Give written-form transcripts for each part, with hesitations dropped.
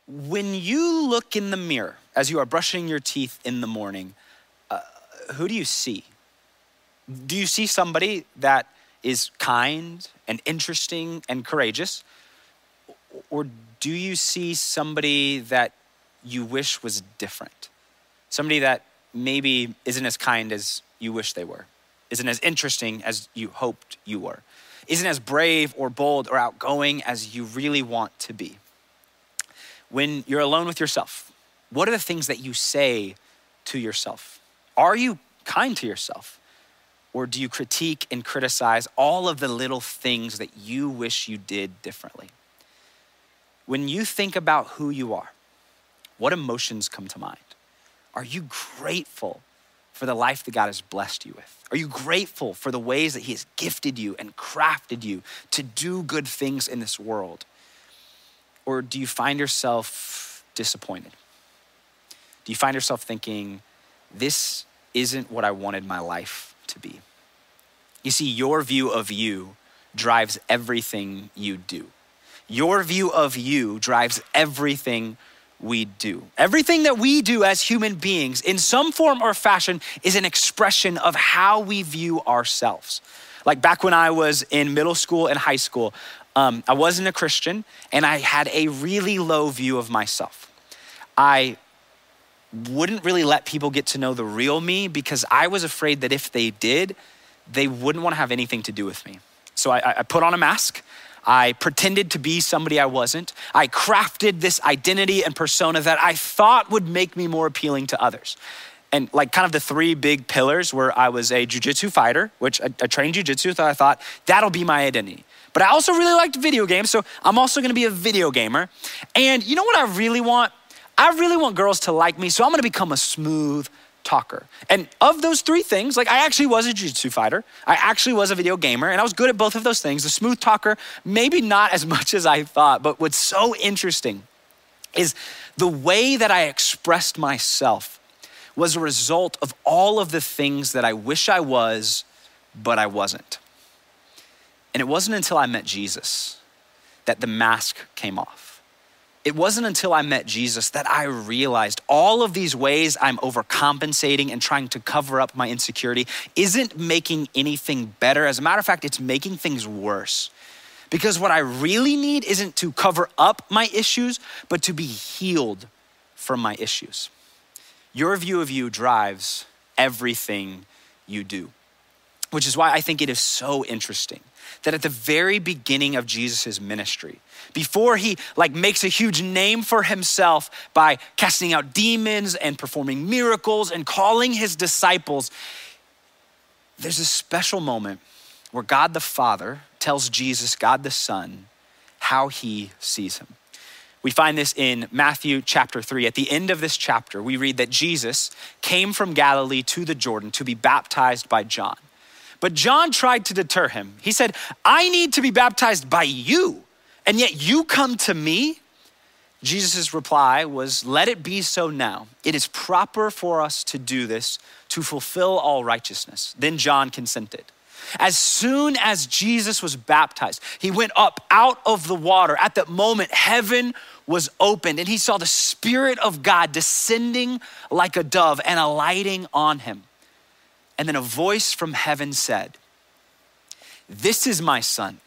When you look in the mirror as you are brushing your teeth in the morning, who do you see? Do you see somebody that is kind and interesting and courageous? Or do you see somebody that you wish was different? Somebody that maybe isn't as kind as you wish they were, isn't as interesting as you hoped you were, isn't as brave or bold or outgoing as you really want to be. When you're alone with yourself, what are the things that you say to yourself? Are you kind to yourself? Or do you critique and criticize all of the little things that you wish you did differently? When you think about who you are, what emotions come to mind? Are you grateful for the life that God has blessed you with? Are you grateful for the ways that he has gifted you and crafted you to do good things in this world? Or do you find yourself disappointed? Do you find yourself thinking, this isn't what I wanted my life to be? You see, your view of you drives everything you do. Your view of you drives everything we do. Everything that we do as human beings in some form or fashion is an expression of how we view ourselves. Like back when I was in middle school and high school, I wasn't a Christian and I had a really low view of myself. I wouldn't really let people get to know the real me because I was afraid that if they did, they wouldn't want to have anything to do with me. So I put on a mask. I pretended to be somebody I wasn't. I crafted this identity and persona that I thought would make me more appealing to others. And like kind of the three big pillars were I was a jujitsu fighter, which I trained jujitsu, so I thought that'll be my identity. But I also really liked video games, so I'm also gonna be a video gamer. And you know what I really want? I really want girls to like me, so I'm gonna become a smooth talker. And of those three things, like I actually was a jiu-jitsu fighter. I actually was a video gamer, and I was good at both of those things. The smooth talker, maybe not as much as I thought, but what's so interesting is the way that I expressed myself was a result of all of the things that I wish I was, but I wasn't. And it wasn't until I met Jesus that the mask came off. It wasn't until I met Jesus that I realized all of these ways I'm overcompensating and trying to cover up my insecurity isn't making anything better. As a matter of fact, it's making things worse. Because what I really need isn't to cover up my issues, but to be healed from my issues. Your view of you drives everything you do, which is why I think it is so interesting that at the very beginning of Jesus' ministry, before he makes a huge name for himself by casting out demons and performing miracles and calling his disciples, there's a special moment where God the Father tells Jesus, God the Son, how he sees him. We find this in Matthew chapter 3. At the end of this chapter, we read that Jesus came from Galilee to the Jordan to be baptized by John. But John tried to deter him. He said, I need to be baptized by you, and yet you come to me? Jesus' reply was, let it be so now. It is proper for us to do this to fulfill all righteousness. Then John consented. As soon as Jesus was baptized, he went up out of the water. At that moment, heaven was opened and he saw the Spirit of God descending like a dove and alighting on him. And then a voice from heaven said, this is my Son,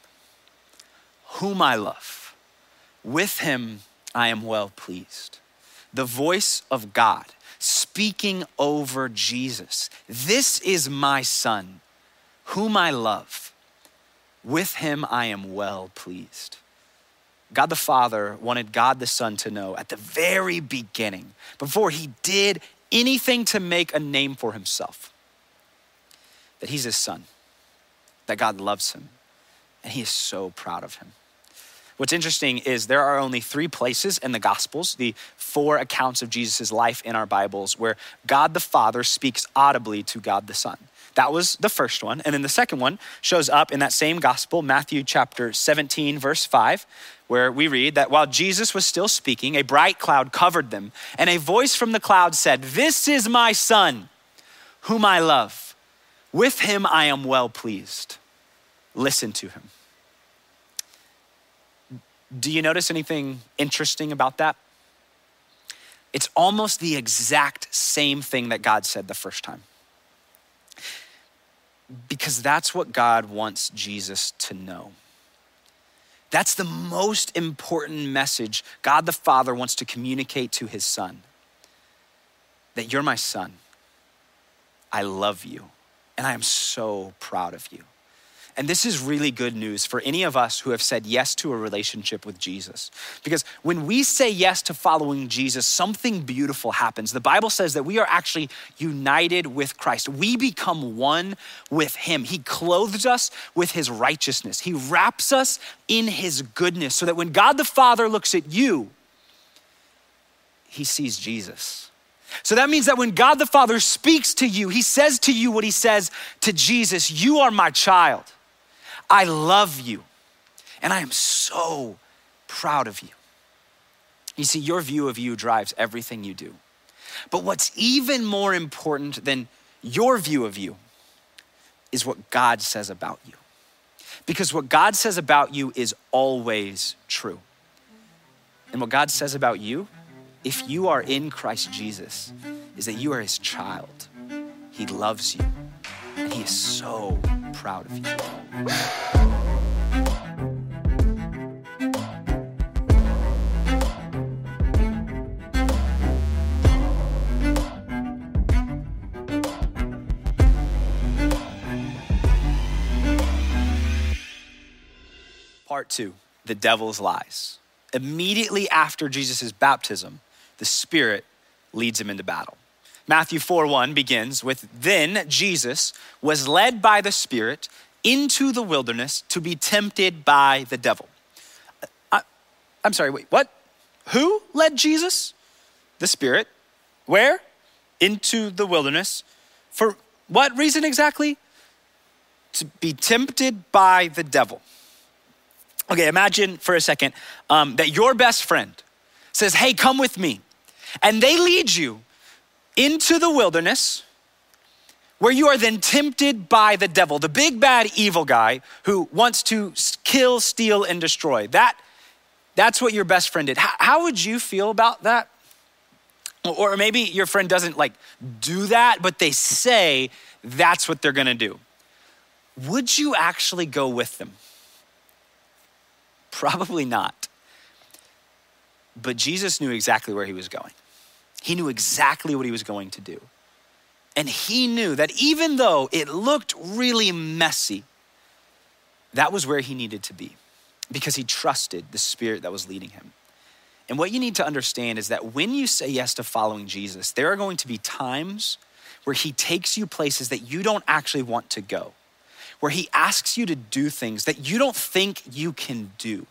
whom I love. With him I am well pleased. The voice of God speaking over Jesus. This is my Son, whom I love. With him I am well pleased. God the Father wanted God the Son to know at the very beginning, before he did anything to make a name for himself, that he's his son, that God loves him, and he is so proud of him. What's interesting is there are only 3 places in the Gospels, the 4 accounts of Jesus' life in our Bibles, where God the Father speaks audibly to God the Son. That was the first one. And then the second one shows up in that same gospel, Matthew chapter 17, verse 5, where we read that while Jesus was still speaking, a bright cloud covered them, and a voice from the cloud said, this is my Son, whom I love. With him I am well pleased. Listen to him. Do you notice anything interesting about that? It's almost the exact same thing that God said the first time. Because that's what God wants Jesus to know. That's the most important message God the Father wants to communicate to his son. That you're my son. I love you. And I am so proud of you. And this is really good news for any of us who have said yes to a relationship with Jesus. Because when we say yes to following Jesus, something beautiful happens. The Bible says that we are actually united with Christ. We become one with him. He clothes us with his righteousness. He wraps us in his goodness so that when God the Father looks at you, he sees Jesus. So that means that when God the Father speaks to you, he says to you what he says to Jesus: you are my child. I love you, and I am so proud of you. You see, your view of you drives everything you do. But what's even more important than your view of you is what God says about you. Because what God says about you is always true. And what God says about you, if you are in Christ Jesus, is that you are his child. He loves you, and he is so proud of you. Part 2, the devil's lies. Immediately after Jesus' baptism, the Spirit leads him into battle. Matthew 4:1 begins with, then Jesus was led by the Spirit into the wilderness to be tempted by the devil. I'm sorry, wait, what? Who led Jesus? The Spirit. Where? Into the wilderness. For what reason exactly? To be tempted by the devil. Okay, imagine for a second that your best friend says, hey, come with me. And they lead you into the wilderness where you are then tempted by the devil, the big bad evil guy who wants to kill, steal, and destroy. That's what your best friend did. How would you feel about that? Or maybe your friend doesn't do that, but they say that's what they're gonna do. Would you actually go with them? Probably not. But Jesus knew exactly where he was going. He knew exactly what he was going to do. And he knew that even though it looked really messy, that was where he needed to be because he trusted the Spirit that was leading him. And what you need to understand is that when you say yes to following Jesus, there are going to be times where he takes you places that you don't actually want to go, where he asks you to do things that you don't think you can do.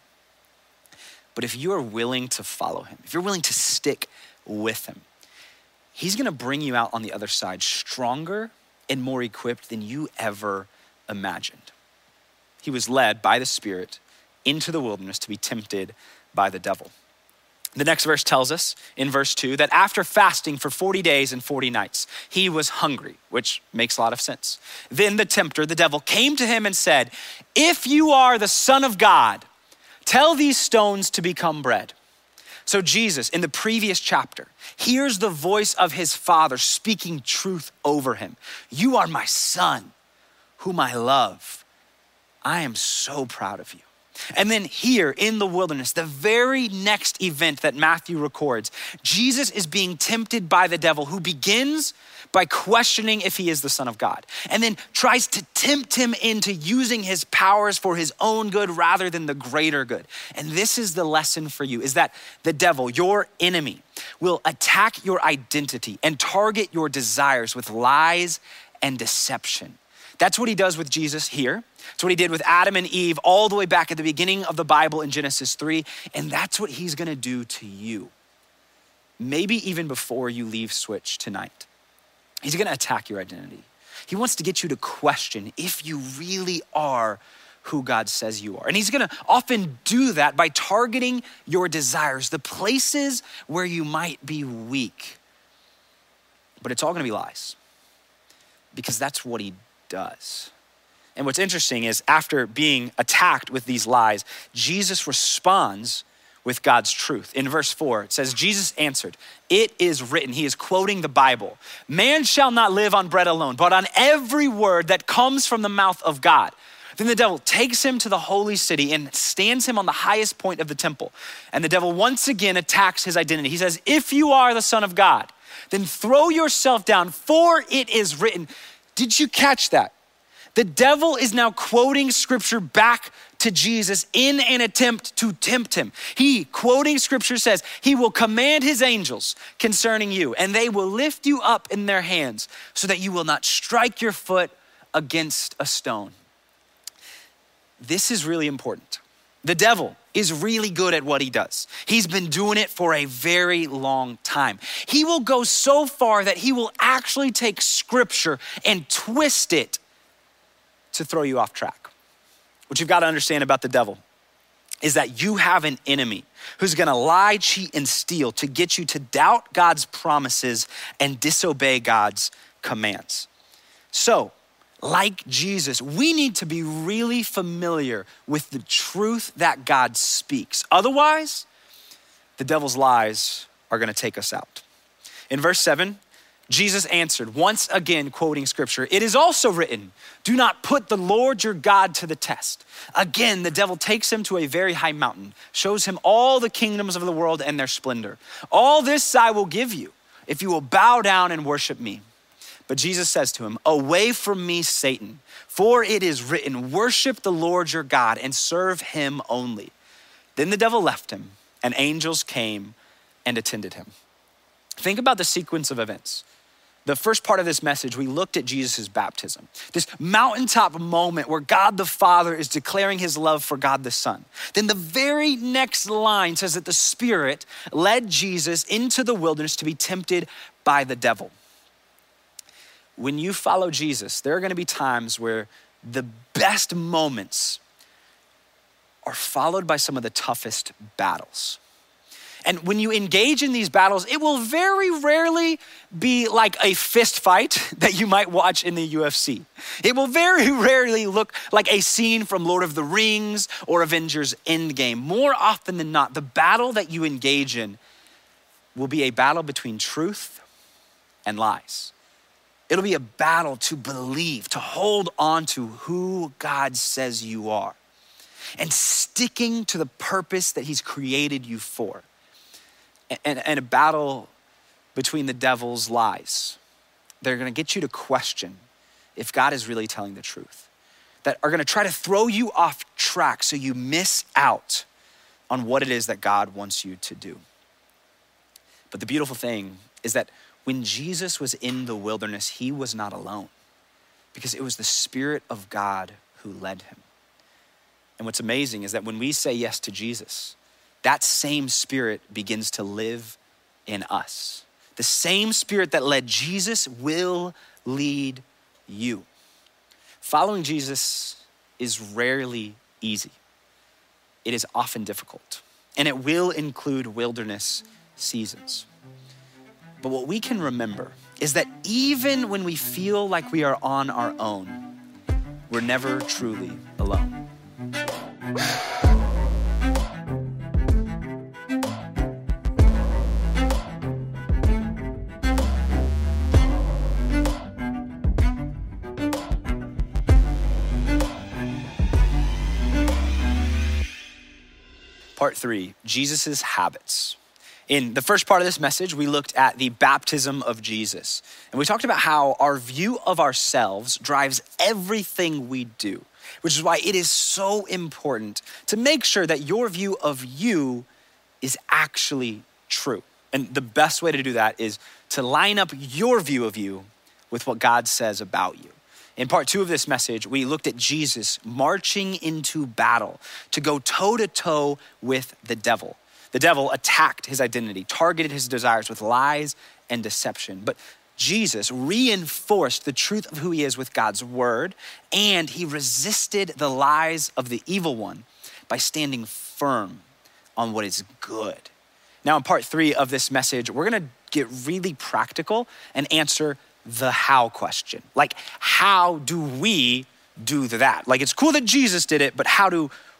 But if you are willing to follow him, if you're willing to stick with him, he's gonna bring you out on the other side stronger and more equipped than you ever imagined. He was led by the Spirit into the wilderness to be tempted by the devil. The next verse tells us in verse 2 that after fasting for 40 days and 40 nights, he was hungry, which makes a lot of sense. Then the tempter, the devil, came to him and said, if you are the Son of God, tell these stones to become bread. So Jesus, in the previous chapter, hears the voice of his Father speaking truth over him. You are my Son, whom I love. I am so proud of you. And then here in the wilderness, the very next event that Matthew records, Jesus is being tempted by the devil, who begins by questioning if he is the Son of God, and then tries to tempt him into using his powers for his own good rather than the greater good. And this is the lesson for you, is that the devil, your enemy, will attack your identity and target your desires with lies and deception. That's what he does with Jesus here. It's what he did with Adam and Eve all the way back at the beginning of the Bible in Genesis 3. And that's what he's gonna do to you. Maybe even before you leave Switch tonight. He's gonna attack your identity. He wants to get you to question if you really are who God says you are. And he's gonna often do that by targeting your desires, the places where you might be weak. But it's all gonna be lies, because that's what he does. And what's interesting is after being attacked with these lies, Jesus responds with God's truth. In verse 4, it says, Jesus answered, "It is written," he is quoting the Bible, "Man shall not live on bread alone, but on every word that comes from the mouth of God." Then the devil takes him to the holy city and stands him on the highest point of the temple. And the devil once again attacks his identity. He says, "If you are the Son of God, then throw yourself down, for it is written." Did you catch that? The devil is now quoting scripture back to Jesus in an attempt to tempt him. He, quoting scripture, says, "He will command his angels concerning you, and they will lift you up in their hands so that you will not strike your foot against a stone." This is really important. The devil is really good at what he does. He's been doing it for a very long time. He will go so far that he will actually take scripture and twist it to throw you off track. What you've got to understand about the devil is that you have an enemy who's gonna lie, cheat, and steal to get you to doubt God's promises and disobey God's commands. So, like Jesus, we need to be really familiar with the truth that God speaks. Otherwise, the devil's lies are gonna take us out. In verse 7, Jesus answered, once again quoting scripture, "It is also written, do not put the Lord your God to the test." Again, the devil takes him to a very high mountain, shows him all the kingdoms of the world and their splendor. "All this I will give you if you will bow down and worship me." But Jesus says to him, "Away from me, Satan, for it is written, worship the Lord your God and serve him only." Then the devil left him, and angels came and attended him. Think about the sequence of events. The first part of this message, we looked at Jesus' baptism, this mountaintop moment where God the Father is declaring his love for God the Son. Then the very next line says that the Spirit led Jesus into the wilderness to be tempted by the devil. When you follow Jesus, there are gonna be times where the best moments are followed by some of the toughest battles. And when you engage in these battles, it will very rarely be like a fist fight that you might watch in the UFC. It will very rarely look like a scene from Lord of the Rings or Avengers Endgame. More often than not, the battle that you engage in will be a battle between truth and lies. It'll be a battle to believe, to hold on to who God says you are and sticking to the purpose that he's created you for. And a battle between the devil's lies. They're gonna get you to question if God is really telling the truth, that are gonna try to throw you off track so you miss out on what it is that God wants you to do. But the beautiful thing is that when Jesus was in the wilderness, he was not alone because it was the Spirit of God who led him. And what's amazing is that when we say yes to Jesus, that same Spirit begins to live in us. The same Spirit that led Jesus will lead you. Following Jesus is rarely easy. It is often difficult, and it will include wilderness seasons. But what we can remember is that even when we feel like we are on our own, we're never truly alone. Part 3, Jesus's habits. In the first part of this message, we looked at the baptism of Jesus. And we talked about how our view of ourselves drives everything we do, which is why it is so important to make sure that your view of you is actually true. And the best way to do that is to line up your view of you with what God says about you. In part 2 of this message, we looked at Jesus marching into battle to go toe-to-toe with the devil. The devil attacked his identity, targeted his desires with lies and deception. But Jesus reinforced the truth of who he is with God's word, and he resisted the lies of the evil one by standing firm on what is good. Now, in part 3 of this message, we're gonna get really practical and answer the how question. Like, how do we do that? Like, it's cool that Jesus did it, but how do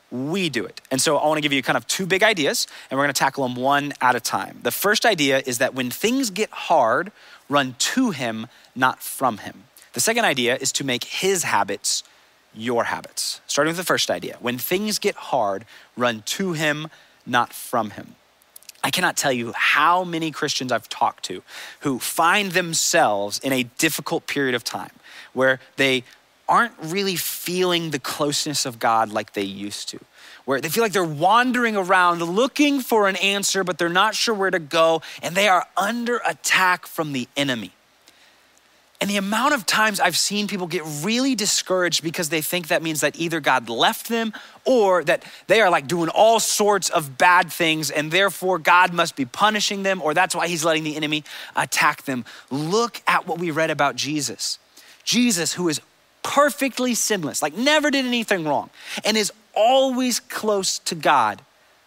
we do it. And so I wanna give you kind of two big ideas, and we're gonna tackle them one at a time. The first idea is that when things get hard, run to him, not from him. The second idea is to make his habits your habits. Starting with the first idea, when things get hard, run to him, not from him. I cannot tell you how many Christians I've talked to who find themselves in a difficult period of time where they aren't really feeling the closeness of God like they used to, where they feel like they're wandering around looking for an answer, but they're not sure where to go, and they are under attack from the enemy. And the amount of times I've seen people get really discouraged because they think that means that either God left them or that they are like doing all sorts of bad things and therefore God must be punishing them, or that's why he's letting the enemy attack them. Look at what we read about Jesus. Jesus, who is perfectly sinless, like never did anything wrong, and is always close to God,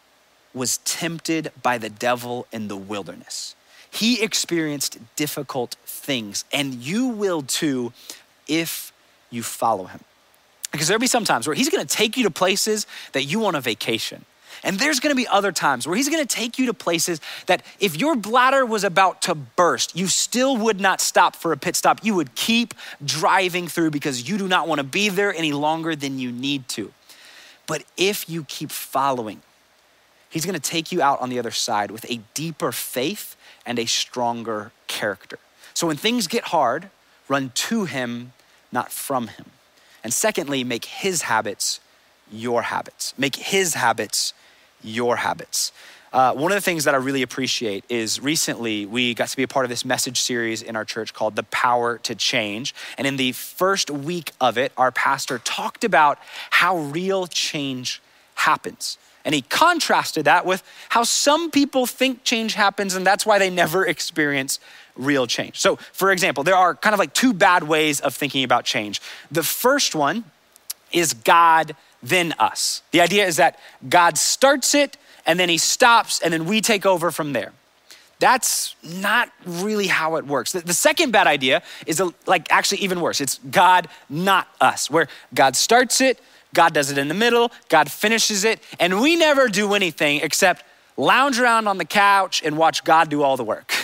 was tempted by the devil in the wilderness. He experienced difficult things, and you will too if you follow him. Because there'll be some times where he's gonna take you to places that you want a vacation. And there's gonna be other times where he's gonna take you to places that if your bladder was about to burst, you still would not stop for a pit stop. You would keep driving through because you do not wanna be there any longer than you need to. But if you keep following, he's gonna take you out on the other side with a deeper faith and a stronger character. So when things get hard, run to him, not from him. And secondly, make his habits your habits. Make his habits your habits. One of the things that I really appreciate is recently we got to be a part of this message series in our church called The Power to Change. And in the first week of it, our pastor talked about how real change happens. And he contrasted that with how some people think change happens and that's why they never experience real change. So for example, there are kind of like two bad ways of thinking about change. The first one is God, then us. The idea is that God starts it and then he stops and then we take over from there. That's not really how it works. The second bad idea is like actually even worse. It's God, not us, where God starts it, God does it in the middle, God finishes it, and we never do anything except lounge around on the couch and watch God do all the work.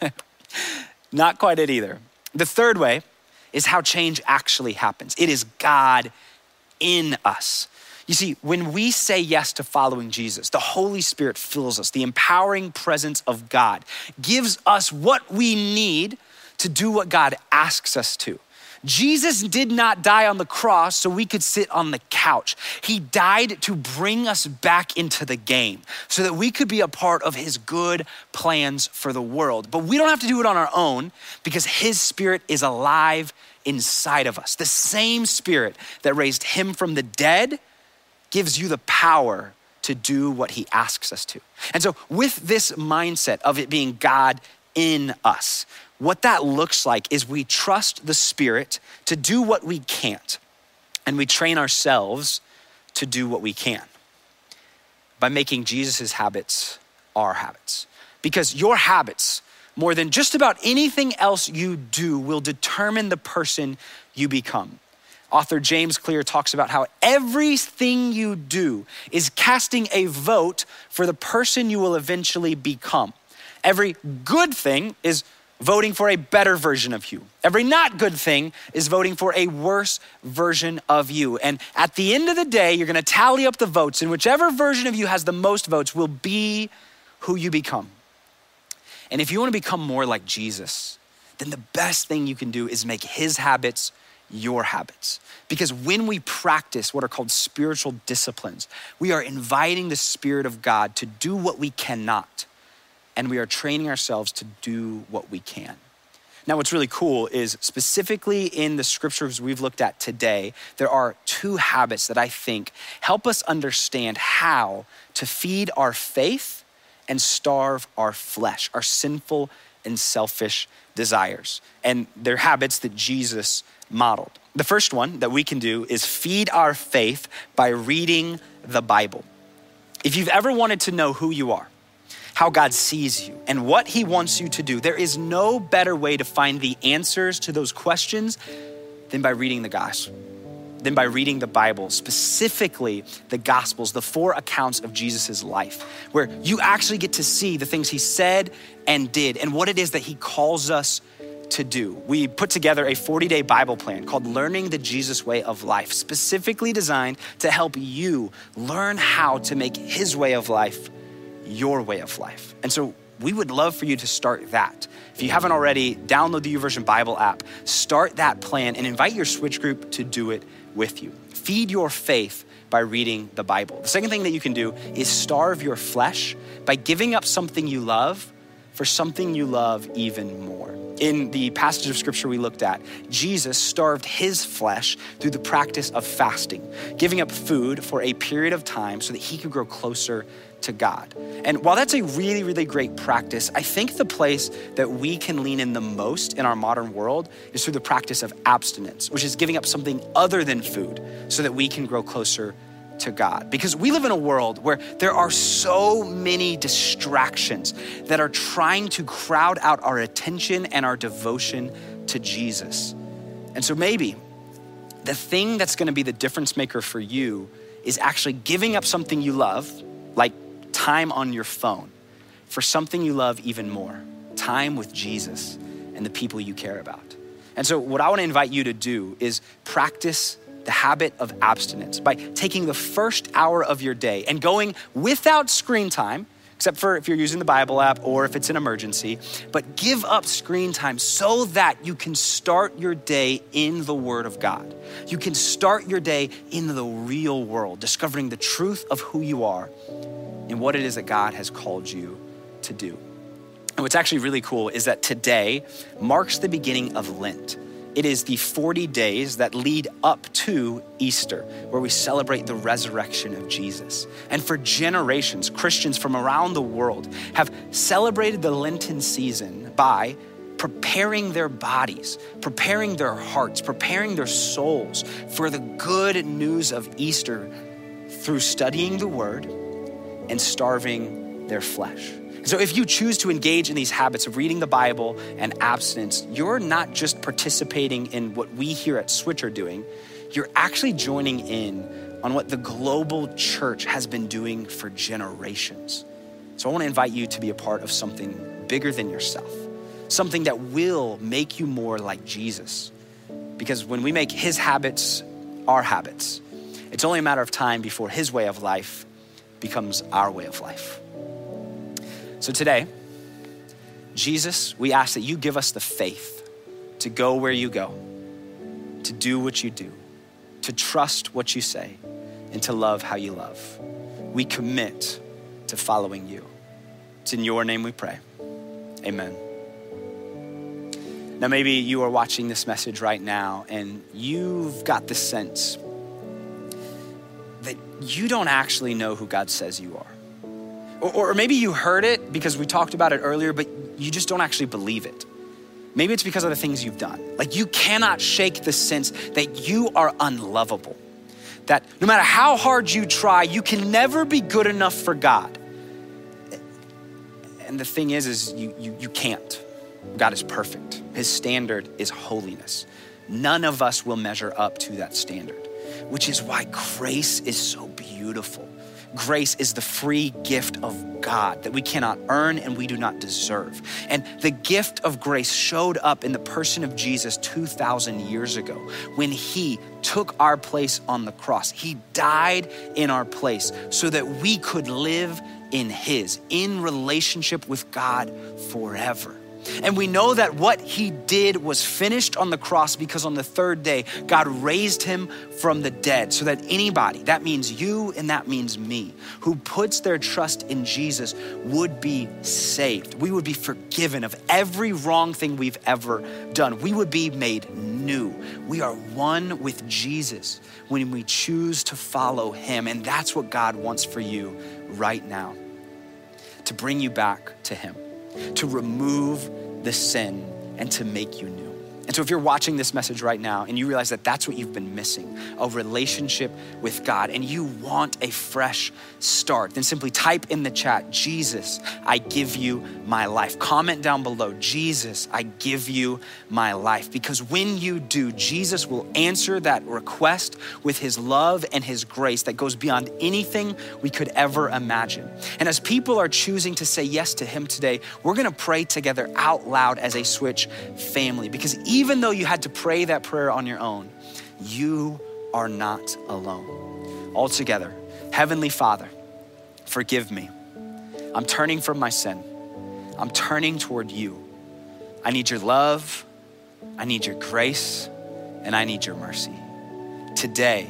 Not quite it either. The third way is how change actually happens. It is God in us. You see, when we say yes to following Jesus, the Holy Spirit fills us. The empowering presence of God gives us what we need to do what God asks us to. Jesus did not die on the cross so we could sit on the couch. He died to bring us back into the game so that we could be a part of his good plans for the world. But we don't have to do it on our own because his Spirit is alive inside of us. The same Spirit that raised him from the dead gives you the power to do what he asks us to. And so with this mindset of it being God in us, what that looks like is we trust the Spirit to do what we can't, and we train ourselves to do what we can by making Jesus's habits our habits. Because your habits, more than just about anything else you do, will determine the person you become. Author James Clear talks about how everything you do is casting a vote for the person you will eventually become. Every good thing is voting for a better version of you. Every not good thing is voting for a worse version of you. And at the end of the day, you're gonna tally up the votes, and whichever version of you has the most votes will be who you become. And if you wanna become more like Jesus, then the best thing you can do is make his habits your habits. Because when we practice what are called spiritual disciplines, we are inviting the Spirit of God to do what we cannot, and we are training ourselves to do what we can. Now, what's really cool is specifically in the scriptures we've looked at today, there are two habits that I think help us understand how to feed our faith and starve our flesh, our sinful and selfish desires. And they're habits that Jesus modeled. The first one that we can do is feed our faith by reading the Bible. If you've ever wanted to know who you are, how God sees you, and what he wants you to do, there is no better way to find the answers to those questions than by reading the gospel, than by reading the Bible, specifically the Gospels, the 4 accounts of Jesus's life, where you actually get to see the things he said and did and what it is that he calls us to do. We put together a 40-day Bible plan called Learning the Jesus Way of Life, specifically designed to help you learn how to make his way of life your way of life. And so we would love for you to start that. If you haven't already, download the YouVersion Bible app, start that plan, and invite your Switch group to do it with you. Feed your faith by reading the Bible. The second thing that you can do is starve your flesh by giving up something you love for something you love even more. In the passage of scripture we looked at, Jesus starved his flesh through the practice of fasting, giving up food for a period of time so that he could grow closer to God. And while that's a really, really great practice, I think the place that we can lean in the most in our modern world is through the practice of abstinence, which is giving up something other than food so that we can grow closer to God. Because we live in a world where there are so many distractions that are trying to crowd out our attention and our devotion to Jesus. And so maybe the thing that's gonna be the difference maker for you is actually giving up something you love, like time on your phone, for something you love even more, time with Jesus and the people you care about. And so what I wanna invite you to do is practice the habit of abstinence by taking the first hour of your day and going without screen time, except for if you're using the Bible app or if it's an emergency, but give up screen time so that you can start your day in the Word of God. You can start your day in the real world, discovering the truth of who you are and what it is that God has called you to do. And what's actually really cool is that today marks the beginning of Lent. It is the 40 days that lead up to Easter, where we celebrate the resurrection of Jesus. And for generations, Christians from around the world have celebrated the Lenten season by preparing their bodies, preparing their hearts, preparing their souls for the good news of Easter through studying the Word and starving their flesh. So if you choose to engage in these habits of reading the Bible and abstinence, you're not just participating in what we here at Switch are doing, you're actually joining in on what the global church has been doing for generations. So I want to invite you to be a part of something bigger than yourself, something that will make you more like Jesus. Because when we make his habits our habits, it's only a matter of time before his way of life becomes our way of life. So today, Jesus, we ask that you give us the faith to go where you go, to do what you do, to trust what you say, and to love how you love. We commit to following you. It's in your name we pray. Amen. Now, maybe you are watching this message right now and you've got the sense that you don't actually know who God says you are. Or maybe you heard it because we talked about it earlier, but you just don't actually believe it. Maybe it's because of the things you've done. Like you cannot shake the sense that you are unlovable. That no matter how hard you try, you can never be good enough for God. And the thing is you can't. God is perfect. His standard is holiness. None of us will measure up to that standard, which is why grace is so beautiful. Grace is the free gift of God that we cannot earn and we do not deserve. And the gift of grace showed up in the person of Jesus 2,000 years ago when he took our place on the cross. He died in our place so that we could live in relationship with God forever. And we know that what he did was finished on the cross because on the third day, God raised him from the dead so that anybody, that means you and that means me, who puts their trust in Jesus would be saved. We would be forgiven of every wrong thing we've ever done. We would be made new. We are one with Jesus when we choose to follow him. And that's what God wants for you right now, to bring you back to him, to remove the sin and to make you new. And so if you're watching this message right now and you realize that that's what you've been missing, a relationship with God, and you want a fresh start, then simply type in the chat, Jesus, I give you my life. Comment down below, Jesus, I give you my life. Because when you do, Jesus will answer that request with his love and his grace that goes beyond anything we could ever imagine. And as people are choosing to say yes to him today, we're gonna pray together out loud as a Switch family. Because even though you had to pray that prayer on your own, you are not alone. All together, Heavenly Father, forgive me. I'm turning from my sin. I'm turning toward you. I need your love, I need your grace, and I need your mercy. Today,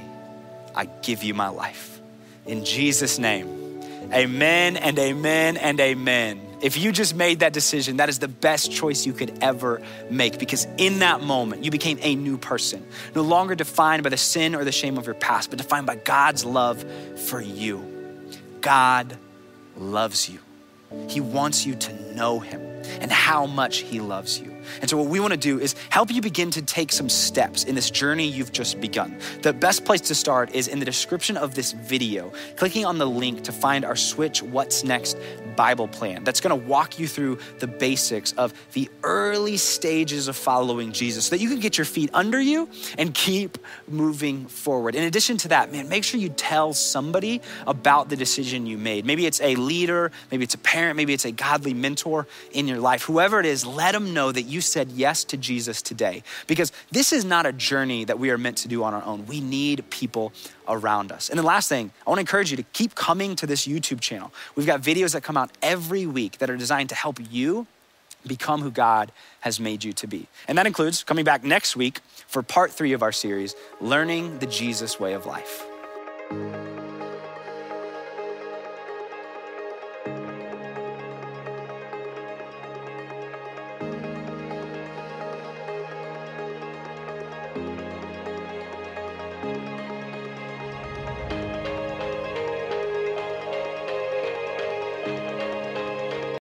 I give you my life. In Jesus' name, amen and amen and amen. If you just made that decision, that is the best choice you could ever make, because in that moment, you became a new person, no longer defined by the sin or the shame of your past, but defined by God's love for you. God loves you. He wants you to know him and how much he loves you. And so what we want to do is help you begin to take some steps in this journey you've just begun. The best place to start is in the description of this video, clicking on the link to find our Switch What's Next Bible plan. That's going to walk you through the basics of the early stages of following Jesus so that you can get your feet under you and keep moving forward. In addition to that, man, make sure you tell somebody about the decision you made. Maybe it's a leader, maybe it's a parent, maybe it's a godly mentor in your life. Whoever it is, let them know that you said yes to Jesus today, because this is not a journey that we are meant to do on our own. We need people around us. And the last thing, I want to encourage you to keep coming to this YouTube channel. We've got videos that come out every week that are designed to help you become who God has made you to be. And that includes coming back next week for part 3 of our series, Learning the Jesus Way of Life.